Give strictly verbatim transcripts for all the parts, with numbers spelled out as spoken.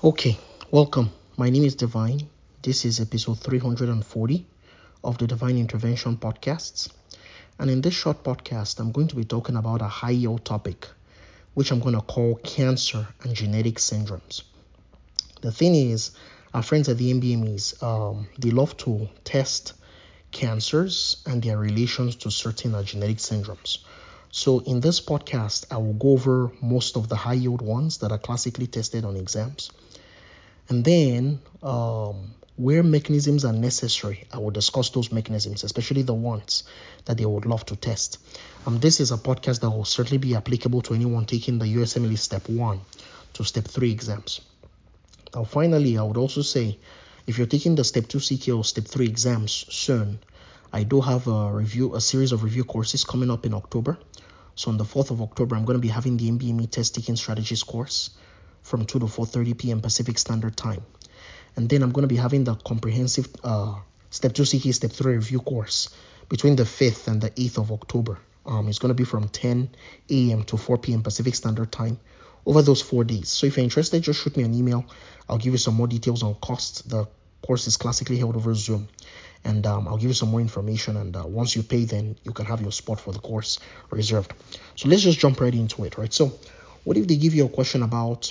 Okay, welcome. My name is Divine. This is episode three hundred forty of the Divine Intervention Podcasts. And in this short podcast, I'm going to be talking about a high yield topic, which I'm going to call cancer and genetic syndromes. The thing is, our friends at the M B M Es, um, they love to test cancers and their relations to certain uh, genetic syndromes. So in this podcast, I will go over most of the high yield ones that are classically tested on exams. And then um, where mechanisms are necessary, I will discuss those mechanisms, especially the ones that they would love to test. Um, this is a podcast that will certainly be applicable to anyone taking the U S M L E Step one to Step three exams. Now, finally, I would also say, if you're taking the Step two C K or Step three exams soon, I do have a review, a series of review courses coming up in October. So on the fourth of October, I'm going to be having the M B M E Test Taking Strategies course from two to four thirty p.m. Pacific Standard Time. And then I'm going to be having the comprehensive uh, Step two C K, Step three review course between the fifth and the eighth of October. Um, it's going to be from ten a.m. to four p.m. Pacific Standard Time over those four days. So if you're interested, just shoot me an email. I'll give you some more details on costs. The course is classically held over Zoom. And um, I'll give you some more information. And uh, once you pay, then you can have your spot for the course reserved. So let's just jump right into it, right? So what if they give you a question about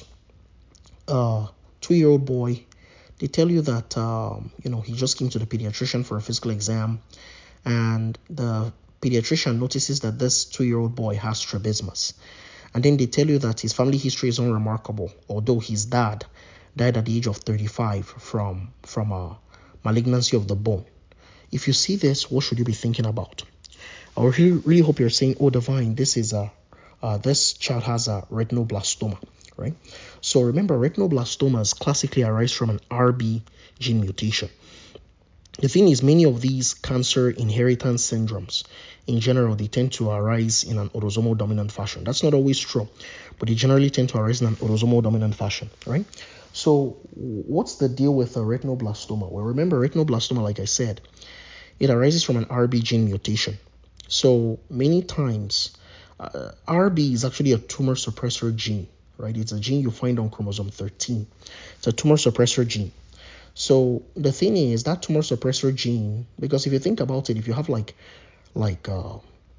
a two-year-old boy? They tell you that, um, you know, he just came to the pediatrician for a physical exam, and the pediatrician notices that this two-year-old boy has strabismus. And then they tell you that his family history is unremarkable, although his dad died at the age of thirty-five from, from a malignancy of the bone. If you see this, what should you be thinking about? I really, really hope you're saying, oh, Divine, this is a, uh, this child has a retinoblastoma, right? So remember, retinoblastomas classically arise from an R B gene mutation. The thing is, many of these cancer inheritance syndromes, in general, they tend to arise in an autosomal dominant fashion. That's not always true, but they generally tend to arise in an autosomal dominant fashion, right? So what's the deal with a retinoblastoma? Well, remember, retinoblastoma, like I said, it arises from an R B gene mutation. So many times, uh, R B is actually a tumor suppressor gene, right? It's a gene you find on chromosome thirteen. It's a tumor suppressor gene. So the thing is, that tumor suppressor gene, because if you think about it, if you have like like uh,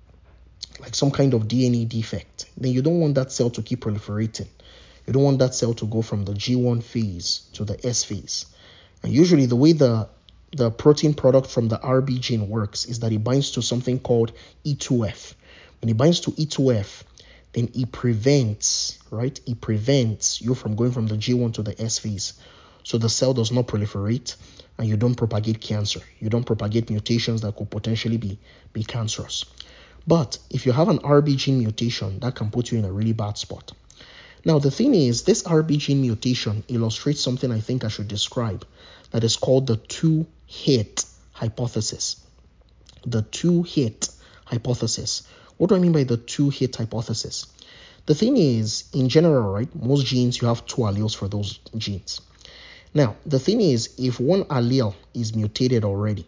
like some kind of D N A defect, then you don't want that cell to keep proliferating. You don't want that cell to go from the G one phase to the S phase. And usually the way the the protein product from the R B gene works is that it binds to something called E two F. When it binds to E two F, then it prevents, right? It prevents you from going from the G one to the S phase. So the cell does not proliferate and you don't propagate cancer. You don't propagate mutations that could potentially be, be cancerous. But if you have an R B gene mutation, that can put you in a really bad spot. Now, the thing is, this R B gene mutation illustrates something I think I should describe that is called the two-hit hypothesis. The two-hit hypothesis. What do I mean by the two-hit hypothesis? The thing is, in general, right, most genes, you have two alleles for those genes. Now, the thing is, if one allele is mutated already,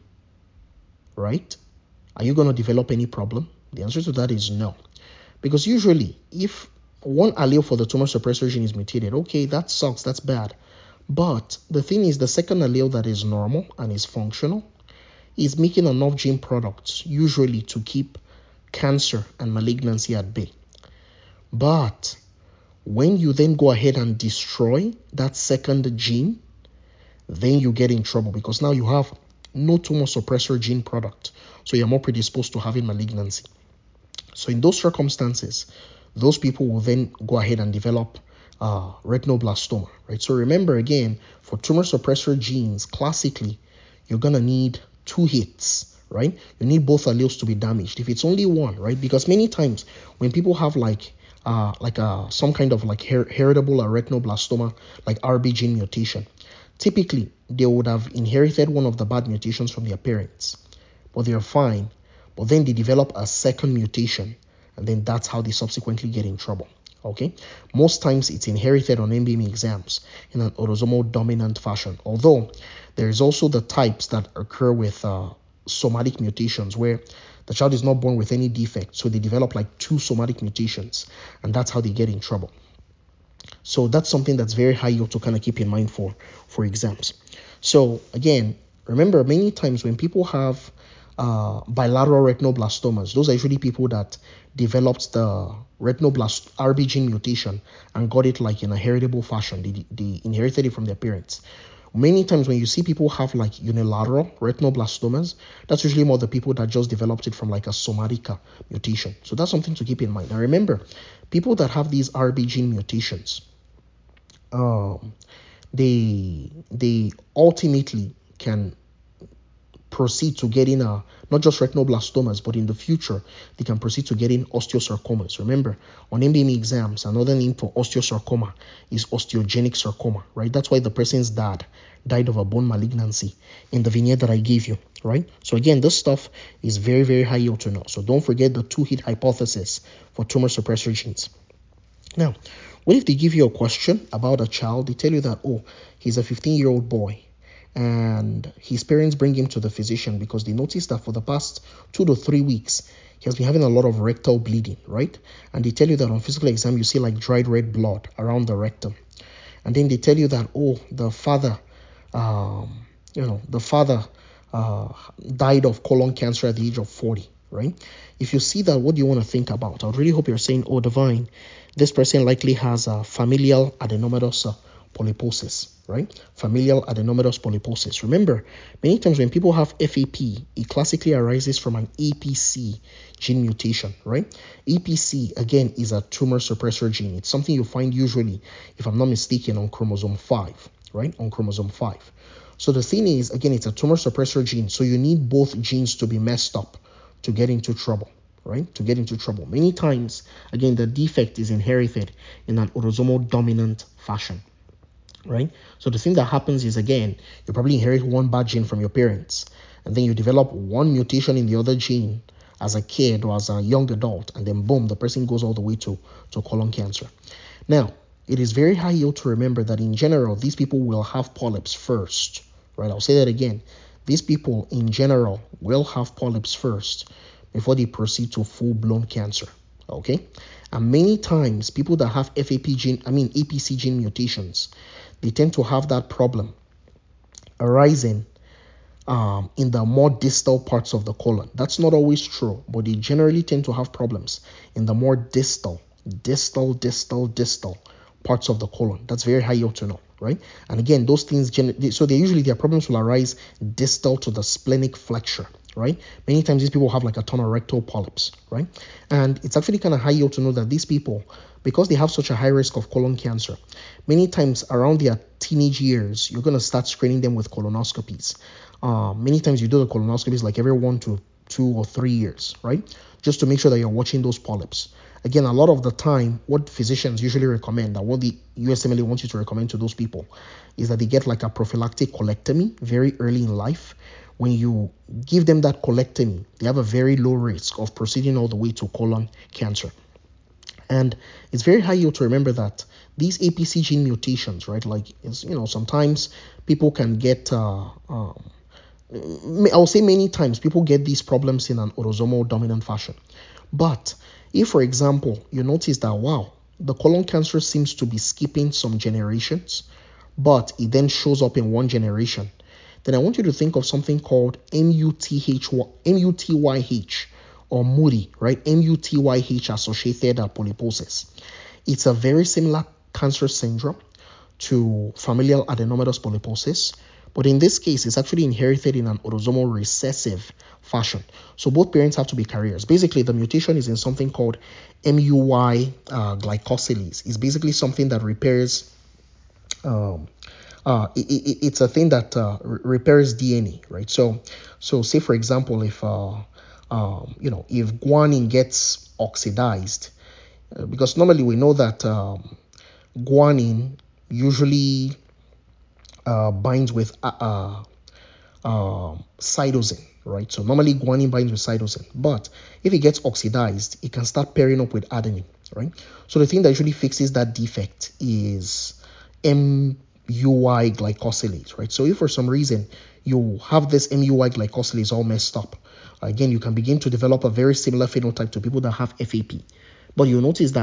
right, are you going to develop any problem? The answer to that is no. Because usually, if one allele for the tumor suppressor gene is mutated, okay, that sucks, that's bad. But the thing is, the second allele that is normal and is functional is making enough gene products, usually to keep cancer and malignancy at bay. But when you then go ahead and destroy that second gene, then you get in trouble because now you have no tumor suppressor gene product. So you're more predisposed to having malignancy. So in those circumstances, those people will then go ahead and develop uh, retinoblastoma, right? So remember again, for tumor suppressor genes, classically, you're going to need two hits, right? You need both alleles to be damaged. If it's only one, right? Because many times when people have like uh, like a, some kind of like her- heritable retinoblastoma, like R B gene mutation, typically they would have inherited one of the bad mutations from their parents, but they're fine. But then they develop a second mutation, and then that's how they subsequently get in trouble. Okay, most times it's inherited on M B M E exams in an autosomal dominant fashion. Although there is also the types that occur with uh, somatic mutations, where the child is not born with any defect, so they develop like two somatic mutations, and that's how they get in trouble. So that's something that's very high yield to kind of keep in mind for, for exams. So again, remember many times when people have uh, bilateral retinoblastomas, those are usually people that developed the retinoblast R B gene mutation and got it like in a heritable fashion. They, they inherited it from their parents. Many times when you see people have like unilateral retinoblastomas, that's usually more the people that just developed it from like a somatica mutation. So that's something to keep in mind. Now remember, people that have these R B gene mutations, um, they they ultimately can proceed to getting a not just retinoblastomas, but in the future they can proceed to getting osteosarcomas. Remember, on M B M E exams, another name for osteosarcoma is osteogenic sarcoma, right? That's why the person's dad died of a bone malignancy in the vignette that I gave you, right? So again, this stuff is very, very high yield to know. So don't forget the two-hit hypothesis for tumor suppressor genes. Now, what if they give you a question about a child? They tell you that, oh, he's a fifteen-year-old boy, and his parents bring him to the physician because they noticed that for the past two to three weeks, he has been having a lot of rectal bleeding, right? And they tell you that on physical exam, you see like dried red blood around the rectum. And then they tell you that, oh, the father, um, you know, the father uh, died of colon cancer at the age of forty, right? If you see that, what do you want to think about? I would really hope you're saying, oh, Divine, this person likely has a familial adenomatous uh, polyposis, right? Familial adenomatous polyposis. Remember, many times when people have F A P, it classically arises from an A P C gene mutation, right? A P C, again, is a tumor suppressor gene. It's something you find usually, if I'm not mistaken, on chromosome five, right? On chromosome five. So the thing is, again, it's a tumor suppressor gene. So you need both genes to be messed up to get into trouble, right? To get into trouble. Many times, again, the defect is inherited in an autosomal dominant fashion, right? So the thing that happens is, again, you probably inherit one bad gene from your parents, and then you develop one mutation in the other gene as a kid or as a young adult, and then boom, the person goes all the way to, to colon cancer. Now, it is very high yield to remember that in general, these people will have polyps first, right? I'll say that again. These people in general will have polyps first before they proceed to full-blown cancer, okay? And many times, people that have F A P gene, I mean A P C gene mutations, they tend to have that problem arising um, in the more distal parts of the colon. That's not always true, but they generally tend to have problems in the more distal, distal, distal, distal parts of the colon. That's very high yield to know, right? And again, those things, so they usually, their problems will arise distal to the splenic flexure, right? Many times these people have like a ton of rectal polyps, right? And it's actually kind of high yield to know that these people, because they have such a high risk of colon cancer, many times around their teenage years, you're going to start screening them with colonoscopies. Uh, many times you do the colonoscopies like every one to two or three years, right? Just to make sure that you're watching those polyps. Again, a lot of the time, what physicians usually recommend, and what the U S M L A wants you to recommend to those people, is that they get like a prophylactic colectomy very early in life. When you give them that colectomy, they have a very low risk of proceeding all the way to colon cancer. And it's very high yield to remember that these A P C gene mutations, right? Like, it's, you know, sometimes people can get, uh, um, I'll say many times people get these problems in an autosomal dominant fashion. But if, for example, you notice that, wow, the colon cancer seems to be skipping some generations, but it then shows up in one generation, then I want you to think of something called M U T Y H or Moody, right? M U T Y H associated polyposis. It's a very similar cancer syndrome to familial adenomatous polyposis, but in this case, it's actually inherited in an autosomal recessive fashion. So both parents have to be carriers. Basically, the mutation is in something called M U Y uh, glycosylase. It's basically something that repairs, um, uh, it, it, it's a thing that uh, repairs D N A, right? So, so say for example, if uh, um, you know, if guanine gets oxidized, uh, because normally we know that um, guanine usually uh, binds with uh, uh, uh, cytosine, right? So normally guanine binds with cytosine, but if it gets oxidized, it can start pairing up with adenine, right? So the thing that usually fixes that defect is M U Y glycosylase, right? So if for some reason you have this M U Y glycosylase all messed up, again, you can begin to develop a very similar phenotype to people that have F A P. But you'll notice that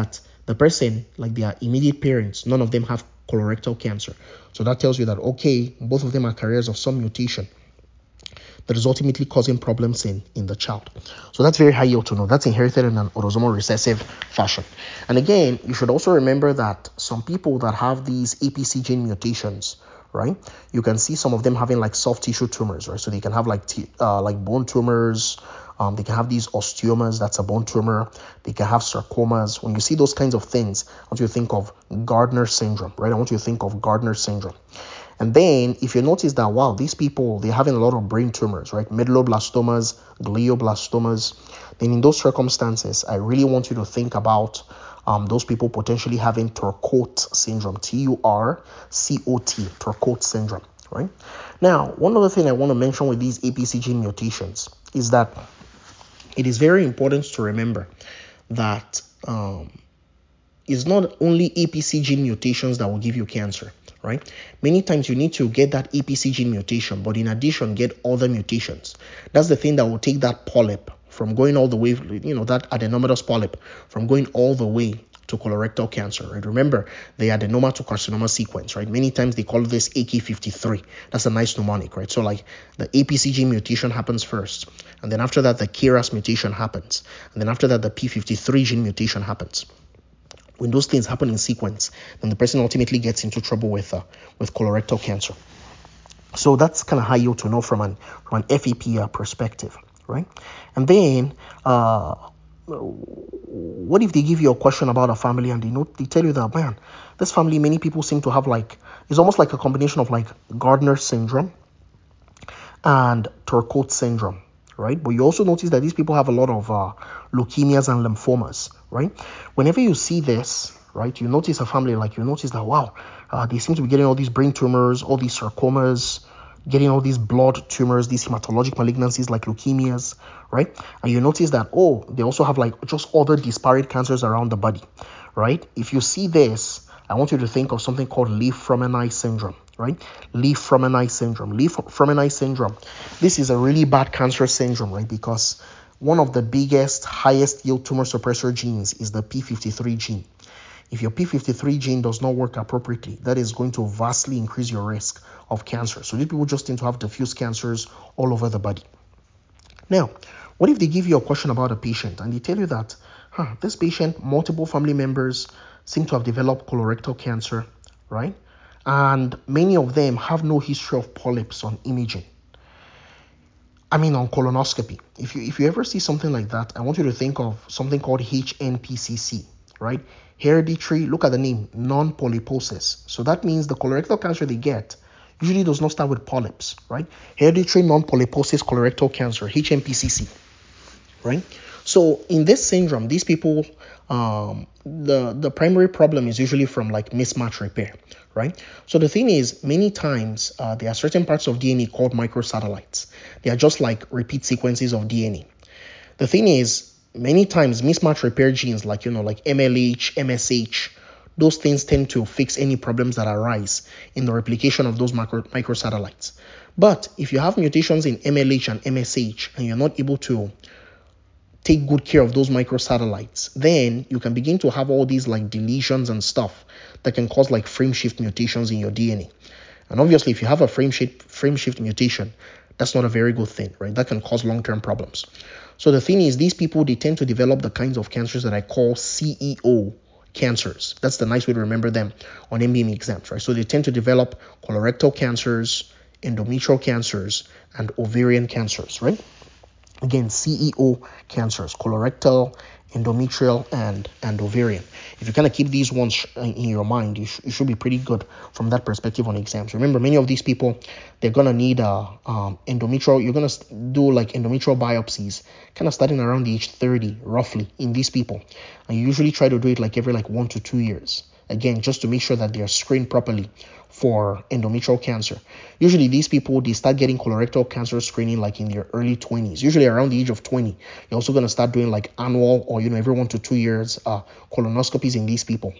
the person, like their immediate parents, none of them have colorectal cancer. So that tells you that, okay, both of them are carriers of some mutation that is ultimately causing problems in, in the child. So that's very high yield to know. That's inherited in an autosomal recessive fashion. And again, you should also remember that some people that have these A P C gene mutations, right? You can see some of them having like soft tissue tumors, right? So they can have like t- uh, like bone tumors. Um, they can have these osteomas, that's a bone tumor. They can have sarcomas. When you see those kinds of things, I want you to think of Gardner syndrome, right? I want you to think of Gardner syndrome. And then if you notice that, wow, these people, they're having a lot of brain tumors, right? Medulloblastomas, glioblastomas. Then in those circumstances, I really want you to think about um, those people potentially having Turcotte syndrome, T U R C O T, Turcotte syndrome, right? Now, one other thing I want to mention with these A P C gene mutations is that it is very important to remember that um, it's not only A P C gene mutations that will give you cancer, right? Many times you need to get that A P C gene mutation, but in addition, get other mutations. That's the thing that will take that polyp from going all the way, you know, that adenomatous polyp from going all the way to colorectal cancer, right? Remember, the adenoma to carcinoma sequence, right? Many times they call this A K fifty-three. That's a nice mnemonic, right? So like the A P C gene mutation happens first, and then after that, the K R A S mutation happens, and then after that, the P fifty-three gene mutation happens. When those things happen in sequence, then the person ultimately gets into trouble with uh, with colorectal cancer. So that's kind of high yield to know from an from an F E P uh, perspective, right? And then, uh, what if they give you a question about a family and they know they tell you that, man, this family, many people seem to have like, it's almost like a combination of like Gardner syndrome and Turcotte syndrome, right? But you also notice that these people have a lot of uh, leukemias and lymphomas, right? Whenever you see this, right, you notice a family, like you notice that, wow, uh, they seem to be getting all these brain tumors, all these sarcomas, getting all these blood tumors, these hematologic malignancies like leukemias, right? And you notice that, oh, they also have like just other disparate cancers around the body, right? If you see this, I want you to think of something called Lee-Fromeni syndrome, right? Lee-Fromeni syndrome. Lee-Fromeni syndrome. This is a really bad cancer syndrome, right? Because one of the biggest, highest yield tumor suppressor genes is the P fifty-three gene. If your P fifty-three gene does not work appropriately, that is going to vastly increase your risk of cancer. So these people just tend to have diffuse cancers all over the body. Now, what if they give you a question about a patient and they tell you that, huh, this patient, multiple family members seem to have developed colorectal cancer, right? And many of them have no history of polyps on imaging. I mean, on colonoscopy. If you if you ever see something like that, I want you to think of something called H N P C C, right? Hereditary, look at the name, non-polyposis. So that means the colorectal cancer they get usually does not start with polyps, right? Hereditary non-polyposis colorectal cancer, H N P C C, right? So in this syndrome, these people, um, the, the primary problem is usually from like mismatch repair, right? So the thing is, many times uh, there are certain parts of D N A called microsatellites. They are just like repeat sequences of D N A. The thing is, many times mismatch repair genes like, you know, like M L H, M S H, those things tend to fix any problems that arise in the replication of those micro, microsatellites. But if you have mutations in M L H and M S H and you're not able to take good care of those microsatellites, then you can begin to have all these like deletions and stuff that can cause like frame shift mutations in your D N A. And obviously, if you have a frame shift frame shift mutation, that's not a very good thing, right? That can cause long-term problems. So the thing is, these people, they tend to develop the kinds of cancers that I call C E O cancers. That's the nice way to remember them on M B M E exams, right? So they tend to develop colorectal cancers, endometrial cancers, and ovarian cancers, right? Again, C E O cancers, colorectal, endometrial, and, and ovarian. If you kind of keep these ones in your mind, you, sh- you should be pretty good from that perspective on exams. Remember, many of these people, they're going to need a um, endometrial, you're going to do like endometrial biopsies, kind of starting around the age thirty, roughly, in these people. And you usually try to do it like every like one to two years. Again, just to make sure that they are screened properly for endometrial cancer. Usually these people, they start getting colorectal cancer screening like in their early twenties, usually around the age of twenty. You're also going to start doing like annual or, you know, every one to two years uh, colonoscopies in these people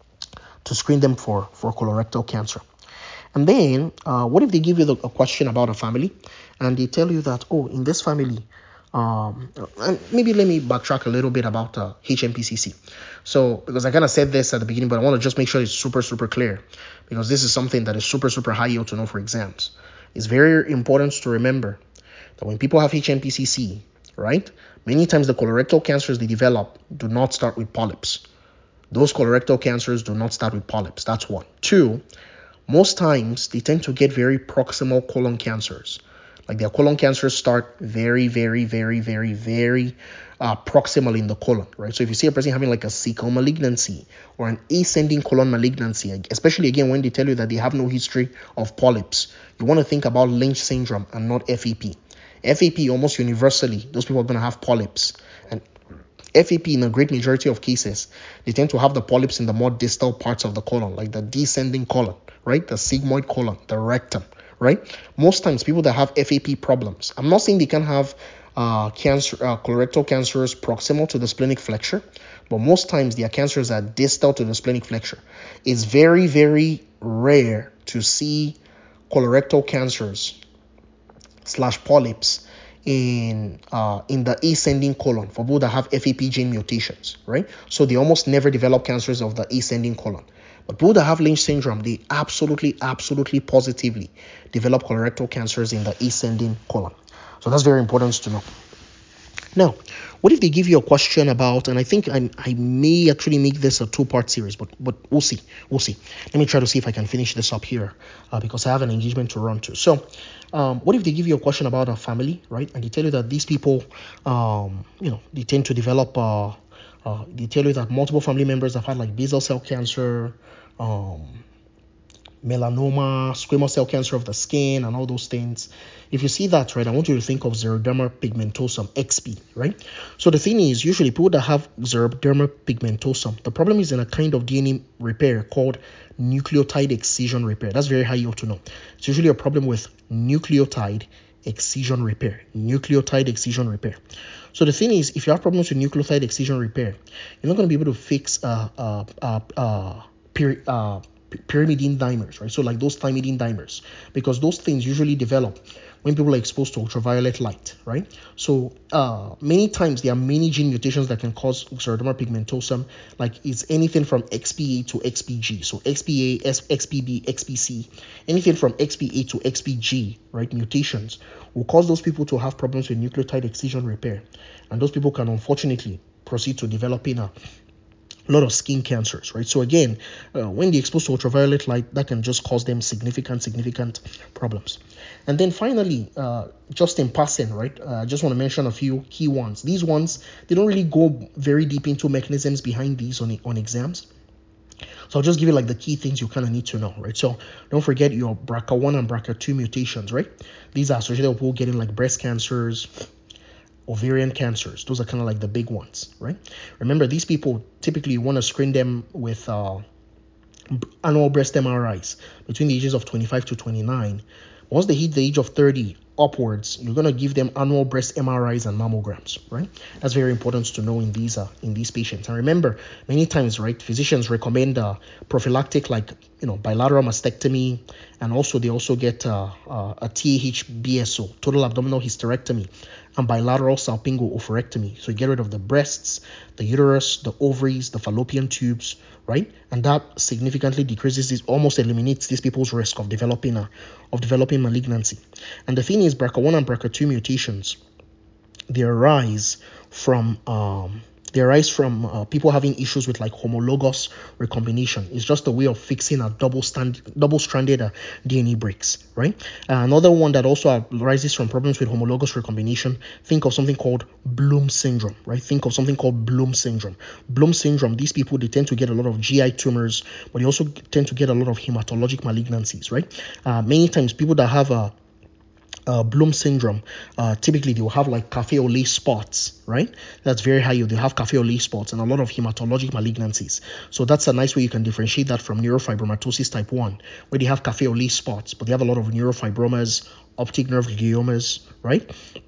to screen them for, for colorectal cancer. And then uh, what if they give you the, a question about a family and they tell you that, oh, in this family, Um, and maybe let me backtrack a little bit about uh, H M P C C. So, because I kind of said this at the beginning, but I want to just make sure it's super, super clear, because this is something that is super, super high yield to know for exams. It's very important to remember that when people have H M P C C, right, many times the colorectal cancers they develop do not start with polyps. Those colorectal cancers do not start with polyps. That's one. Two, most times they tend to get very proximal colon cancers. Like their colon cancers start very, very, very, very, very uh, proximal in the colon, right? So if you see a person having like a cecal malignancy or an ascending colon malignancy, especially again when they tell you that they have no history of polyps, you want to think about Lynch syndrome and not F A P. F A P, almost universally, those people are going to have polyps. And F A P, in a great majority of cases, they tend to have the polyps in the more distal parts of the colon, like the descending colon, right? The sigmoid colon, the rectum, right? Most times, people that have F A P problems, I'm not saying they can have uh, cancer, uh, colorectal cancers proximal to the splenic flexure, but most times their cancers are distal to the splenic flexure. It's very, very rare to see colorectal cancers slash polyps in uh, in the ascending colon for people that have F A P gene mutations, right? So they almost never develop cancers of the ascending colon. But people that have Lynch syndrome, they absolutely, absolutely positively develop colorectal cancers in the ascending colon. So that's very important to know. Now, what if they give you a question about, and I think I, I may actually make this a two-part series, but but we'll see, we'll see. Let me try to see if I can finish this up here uh, because I have an engagement to run to. So, um, what if they give you a question about a family, right? And they tell you that these people, um, you know, they tend to develop, uh, uh, they tell you that multiple family members have had like basal cell cancer, um, melanoma, squamous cell cancer of the skin, and all those things. If you see that, right, I want you to think of xeroderma pigmentosum, X P, right? So the thing is, usually people that have xeroderma pigmentosum, the problem is in a kind of D N A repair called nucleotide excision repair. That's very high yield to know. It's usually a problem with nucleotide excision repair. Nucleotide excision repair. So the thing is, if you have problems with nucleotide excision repair, you're not going to be able to fix uh uh uh uh, peri- uh pyrimidine dimers, right? So like those thymidine dimers, because those things usually develop when people are exposed to ultraviolet light, right? So uh, many times there are many gene mutations that can cause xeroderma pigmentosum, like it's anything from X P A to X P G. So X P A, X P B, X P C, anything from X P A to X P G, right? Mutations will cause those people to have problems with nucleotide excision repair. And those people can unfortunately proceed to developing a a lot of skin cancers, right? So again, uh, when they're exposed to ultraviolet light, that can just cause them significant, significant problems. And then finally, uh, just in passing, right, uh, I just want to mention a few key ones. These ones, they don't really go very deep into mechanisms behind these on, on exams. So I'll just give you like the key things you kind of need to know, right? So don't forget your B R C A one and B R C A two mutations, right? These are associated with people getting like breast cancers, ovarian cancers. Those are kind of like the big ones, right? Remember, these people typically want to screen them with uh, annual breast M R Is between the ages of twenty-five to twenty-nine. Once they hit the age of thirty upwards, you're going to give them annual breast M R Is and mammograms, right? That's very important to know in these uh, in these patients. And remember, many times, right, physicians recommend uh, prophylactic, like, you know, bilateral mastectomy, and also they also get uh, uh, a T A H B S O, total abdominal hysterectomy, and bilateral salpingo oophorectomy. So you get rid of the breasts, the uterus, the ovaries, the fallopian tubes, right? And that significantly decreases this, almost eliminates these people's risk of developing a of developing malignancy. And the thing is, B R C A one and B R C A two mutations, they arise from um they arise from uh, people having issues with like homologous recombination. It's just a way of fixing a double stand double stranded uh, D N A breaks, right? Uh, another one that also arises from problems with homologous recombination. Think of something called Bloom syndrome, right? Think of something called Bloom syndrome. Bloom syndrome. These people, they tend to get a lot of G I tumors, but they also tend to get a lot of hematologic malignancies, right? Uh, many times people that have a Uh, Bloom syndrome, uh, typically they will have like cafe au lait spots, right? That's very high. They have cafe au lait spots and a lot of hematologic malignancies. So that's a nice way you can differentiate that from neurofibromatosis type one, where they have cafe au lait spots, but they have a lot of neurofibromas, optic nerve gliomas, right?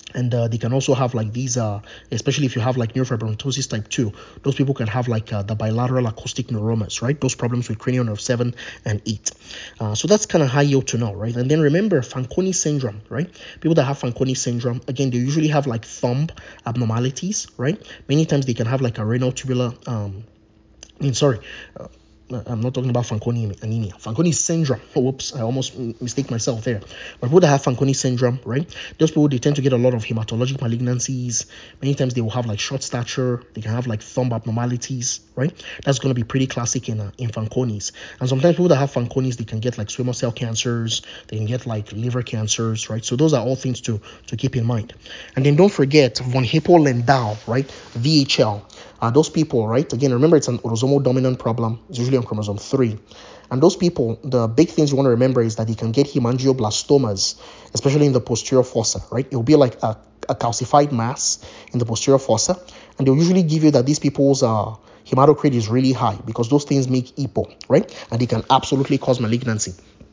And uh, they can also have like these, uh, especially if you have like neurofibromatosis type two, those people can have like uh, the bilateral acoustic neuromas, right? Those problems with cranial nerve seven and eight. Uh, so that's kind of high yield to know, right? And then remember Fanconi syndrome, right? People that have Fanconi syndrome, again, they usually have like thumb abnormalities, right? Many times they can have like a renal tubular, um, I mean, sorry, uh, I'm not talking about Fanconi anemia. Fanconi syndrome. Oh, whoops, I almost mistake myself there. But people that have Fanconi syndrome, right? Those people, they tend to get a lot of hematologic malignancies. Many times they will have like short stature. They can have like thumb abnormalities, right? That's going to be pretty classic in uh, in Fanconi's. And sometimes people that have Fanconi's, they can get like squamous cell cancers. They can get like liver cancers, right? So those are all things to to keep in mind. And then don't forget von Hippel-Lindau, right? V H L. Uh, those people, right? Again, remember it's an autosomal dominant problem. It's usually on chromosome three. And those people, the big things you want to remember is that they can get hemangioblastomas, especially in the posterior fossa, right? It will be like a, a calcified mass in the posterior fossa. And they'll usually give you that these people's uh, hematocrit is really high because those things make E P O, right? And they can absolutely cause malignancy.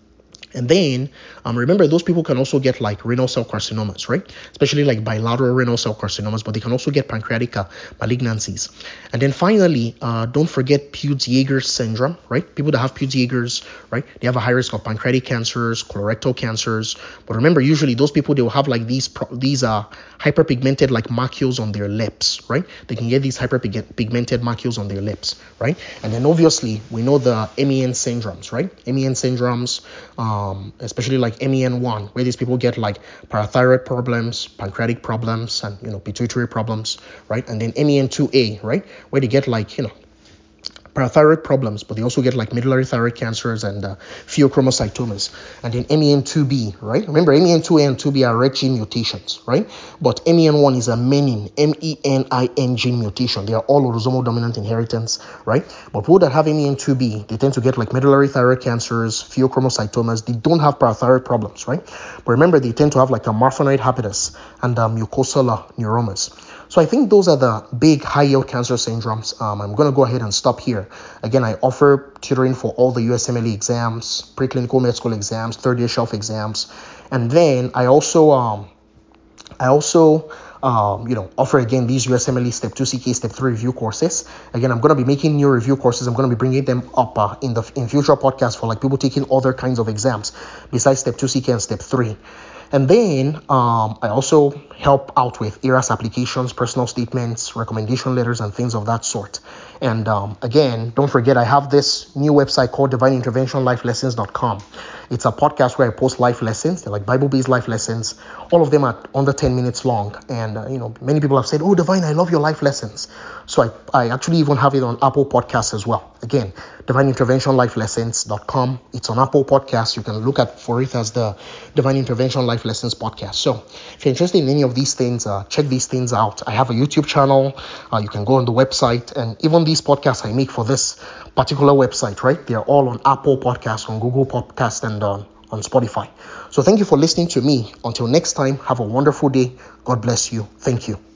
And then um, remember, those people can also get like renal cell carcinomas, right? Especially like bilateral renal cell carcinomas, but they can also get pancreatic uh, malignancies. And then finally, uh, don't forget Peutz-Jeghers syndrome, right? People that have Peutz-Jeghers, right? They have a high risk of pancreatic cancers, colorectal cancers. But remember, usually those people, they will have like these pro- these uh, hyperpigmented like macules on their lips, right? They can get these hyperpigmented macules on their lips, right? And then obviously, we know the M E N syndromes, right? M E N syndromes, um, Um, especially like M E N one, where these people get like parathyroid problems, pancreatic problems, and you know pituitary problems, right? And then M E N two A, right, where they get like you know parathyroid problems, but they also get like medullary thyroid cancers and uh, pheochromocytomas. And then M E N two B, right? Remember, M E N two A and two B are red gene mutations, right? But M E N one is a menin, M E N I N gene mutation. They are all autosomal dominant inheritance, right? But people that have M E N two B, they tend to get like medullary thyroid cancers, pheochromocytomas. They don't have parathyroid problems, right? But remember, they tend to have like a marfanoid habitus and uh, mucosal neuromas. So I think those are the big high-yield cancer syndromes. Um, I'm going to go ahead and stop here. Again, I offer tutoring for all the U S M L E exams, preclinical med school exams, third-year shelf exams. And then I also, um, I also, um, you know, offer again these U S M L E Step two C K, Step three review courses. Again, I'm going to be making new review courses. I'm going to be bringing them up uh, in the in future podcasts for like people taking other kinds of exams besides Step two C K and Step three. And then um, I also help out with E R A S applications, personal statements, recommendation letters, and things of that sort. And um, again, don't forget, I have this new website called divine intervention life lessons dot com. It's a podcast where I post life lessons. They're like Bible-based life lessons. All of them are under ten minutes long. And, uh, you know, many people have said, oh, Divine, I love your life lessons. So I, I actually even have it on Apple Podcasts as well. Again, divine intervention life lessons dot com. It's on Apple Podcasts. You can look at for it as the Divine Intervention Life Lessons podcast. So if you're interested in any of these things, uh, check these things out. I have a YouTube channel. Uh, you can go on the website. And even these podcasts I make for this particular website, right? They're all on Apple Podcasts, on Google Podcasts, and uh, on Spotify. So thank you for listening to me. Until next time, have a wonderful day. God bless you. Thank you.